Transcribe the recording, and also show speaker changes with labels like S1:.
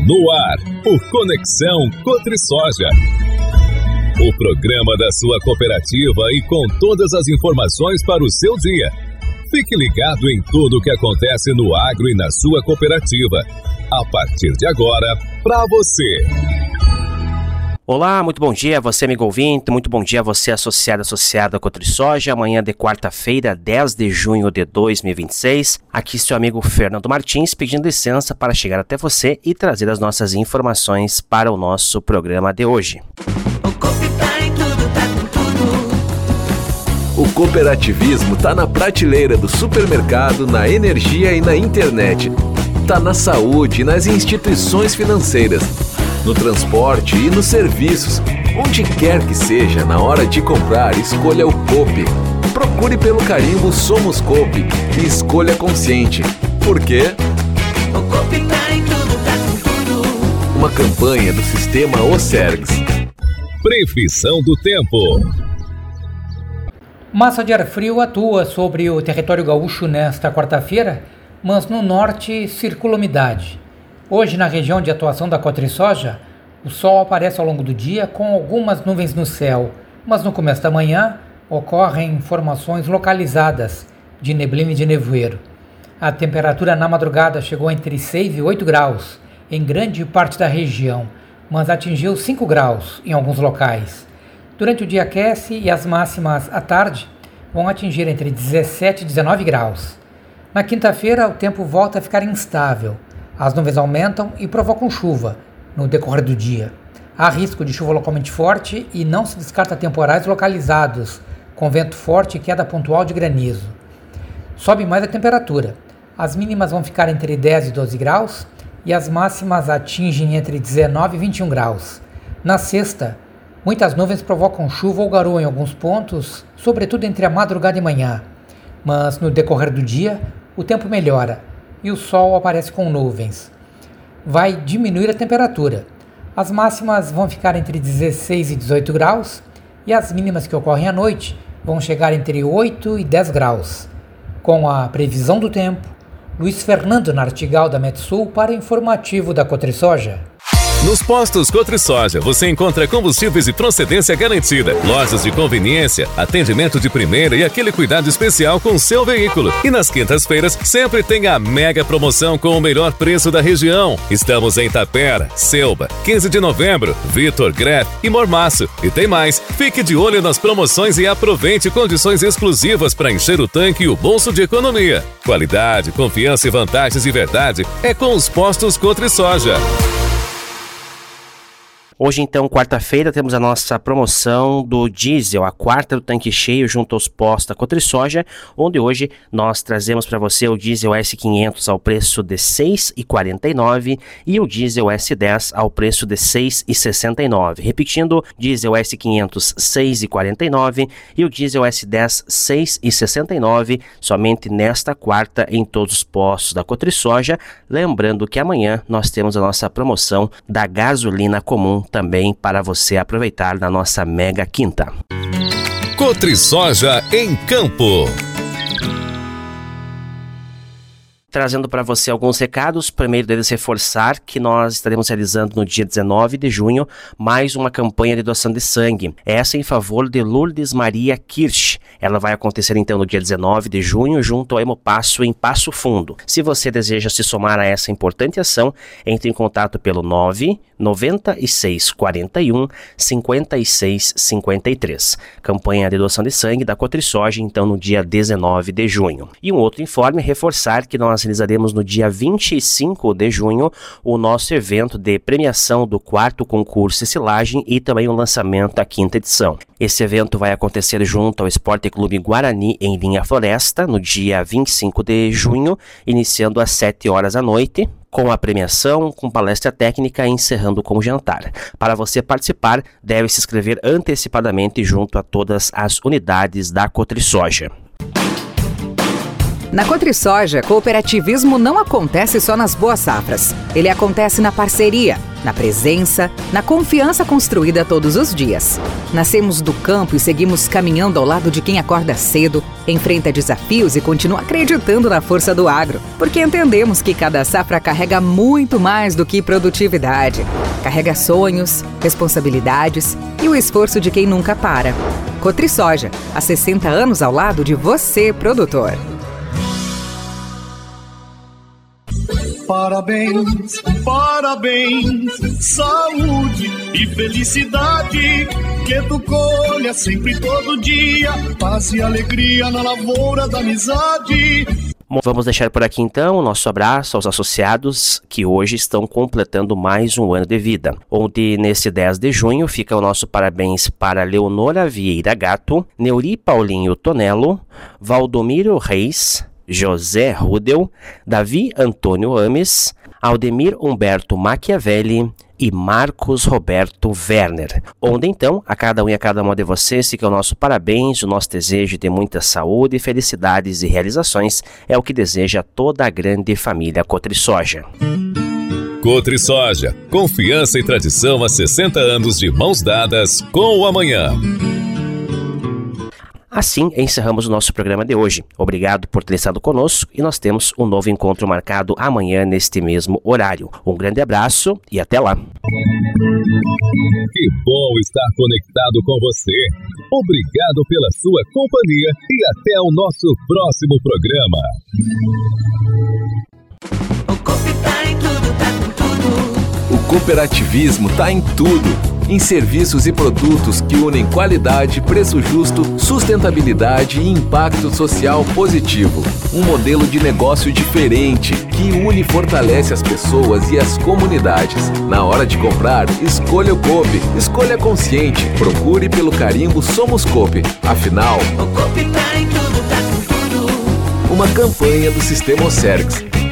S1: No ar, o Conexão Cotrisoja. O programa da sua cooperativa e com todas as informações para o seu dia. Fique ligado em tudo o que acontece no agro e na sua cooperativa. A partir de agora, para você.
S2: Olá, muito bom dia a você, amigo ouvinte, muito bom dia a você, associado à Cotrisoja. Amanhã de quarta-feira, 10 de junho de 2026, aqui seu amigo Fernando Martins pedindo licença para chegar até você e trazer as nossas informações para o nosso programa de hoje.
S3: O cooperativismo está na prateleira do supermercado, na energia e na internet. Está na saúde e nas instituições financeiras, no transporte e nos serviços. Onde quer que seja, na hora de comprar, escolha o Coop. Procure pelo carimbo Somos Coop e escolha consciente. Por quê?
S4: O Coop tá em tudo, tá com tudo.
S3: Uma campanha do Sistema Ocergs.
S1: Previsão do tempo.
S5: Massa de ar frio atua sobre o território gaúcho nesta quarta-feira, mas no norte circula umidade. Hoje, na região de atuação da Cotrisoja, o sol aparece ao longo do dia com algumas nuvens no céu, mas no começo da manhã ocorrem formações localizadas de neblina e de nevoeiro. A temperatura na madrugada chegou entre 6 e 8 graus em grande parte da região, mas atingiu 5 graus em alguns locais. Durante o dia aquece e as máximas à tarde vão atingir entre 17 e 19 graus. Na quinta-feira, o tempo volta a ficar instável. As nuvens aumentam e provocam chuva no decorrer do dia. Há risco de chuva localmente forte e não se descarta temporais localizados, com vento forte e queda pontual de granizo. Sobe mais a temperatura. As mínimas vão ficar entre 10 e 12 graus e as máximas atingem entre 19 e 21 graus. Na sexta, muitas nuvens provocam chuva ou garoa em alguns pontos, sobretudo entre a madrugada e manhã. Mas no decorrer do dia, o tempo melhora e o sol aparece com nuvens. Vai diminuir a temperatura. As máximas vão ficar entre 16 e 18 graus e as mínimas que ocorrem à noite vão chegar entre 8 e 10 graus. Com a previsão do tempo, Luiz Fernando Nartigal da Metsul para o informativo da Cotrisoja.
S1: Nos postos Cotrisoja, você encontra combustíveis e procedência garantida, lojas de conveniência, atendimento de primeira e aquele cuidado especial com o seu veículo. E nas quintas-feiras, sempre tem a mega promoção com o melhor preço da região. Estamos em Tapera, Selba, 15 de novembro, Vitor, Greff e Mormaço. E tem mais, fique de olho nas promoções e aproveite condições exclusivas para encher o tanque e o bolso de economia. Qualidade, confiança e vantagens de verdade é com os postos Cotrisoja.
S2: Hoje, então, quarta-feira, temos a nossa promoção do diesel, a quarta do tanque cheio junto aos postos da Cotrisoja, onde hoje nós trazemos para você o diesel S500 ao preço de R$ 6,49 e o diesel S10 ao preço de R$ 6,69. Repetindo, diesel S500 R$ 6,49 e o diesel S10 R$ 6,69, somente nesta quarta em todos os postos da Cotrisoja. Lembrando que amanhã nós temos a nossa promoção da gasolina comum também para você aproveitar na nossa mega quinta.
S1: Cotrisoja em Campo.
S2: Trazendo para você alguns recados. Primeiro deles, reforçar que nós estaremos realizando no dia 19 de junho mais uma campanha de doação de sangue. Essa em favor de Lourdes Maria Kirsch. Ela vai acontecer então no dia 19 de junho junto ao Hemopasso em Passo Fundo. Se você deseja se somar a essa importante ação, entre em contato pelo 996 41 56 53. Campanha de doação de sangue da Cotrisoja então no dia 19 de junho. E um outro informe, reforçar que nós realizaremos no dia 25 de junho o nosso evento de premiação do 4º concurso de silagem e também o lançamento da 5ª edição. Esse evento vai acontecer junto ao Esporte Clube Guarani em Linha Floresta no dia 25 de junho, iniciando às 7 horas da noite, com a premiação, com palestra técnica e encerrando com jantar. Para você participar, deve se inscrever antecipadamente junto a todas as unidades da Cotrisoja.
S6: Na CotriSoja, cooperativismo não acontece só nas boas safras. Ele acontece na parceria, na presença, na confiança construída todos os dias. Nascemos do campo e seguimos caminhando ao lado de quem acorda cedo, enfrenta desafios e continua acreditando na força do agro, porque entendemos que cada safra carrega muito mais do que produtividade. Carrega sonhos, responsabilidades e o esforço de quem nunca para. CotriSoja, há 60 anos ao lado de você, produtor.
S7: Parabéns, parabéns, saúde e felicidade, que tu colha sempre todo dia, paz e alegria na lavoura da amizade.
S2: Vamos deixar por aqui então o nosso abraço aos associados que hoje estão completando mais um ano de vida. Onde nesse 10 de junho fica o nosso parabéns para Leonora Vieira Gato, Neuri Paulinho Tonello, Valdomiro Reis, José Rudel, Davi Antônio Ames, Aldemir Humberto Machiavelli e Marcos Roberto Werner. Onde então, a cada um e a cada uma de vocês fica o nosso parabéns, o nosso desejo de muita saúde, felicidades e realizações é o que deseja toda a grande família CotriSoja.
S1: CotriSoja, confiança e tradição há 60 anos de mãos dadas com o amanhã.
S2: Assim, encerramos o nosso programa de hoje. Obrigado por ter estado conosco e nós temos um novo encontro marcado amanhã neste mesmo horário. Um grande abraço e até lá.
S1: Que bom estar conectado com você. Obrigado pela sua companhia e até o nosso próximo programa.
S4: O Coop tá em tudo, tá com tudo.
S3: O cooperativismo está em tudo. Em serviços e produtos que unem qualidade, preço justo, sustentabilidade e impacto social positivo. Um modelo de negócio diferente que une e fortalece as pessoas e as comunidades. Na hora de comprar, escolha o Coop. Escolha consciente. Procure pelo carimbo Somos Coop. Afinal,
S4: O Coop tá em tudo, tá com tudo.
S3: uma campanha do Sistema Ocergs.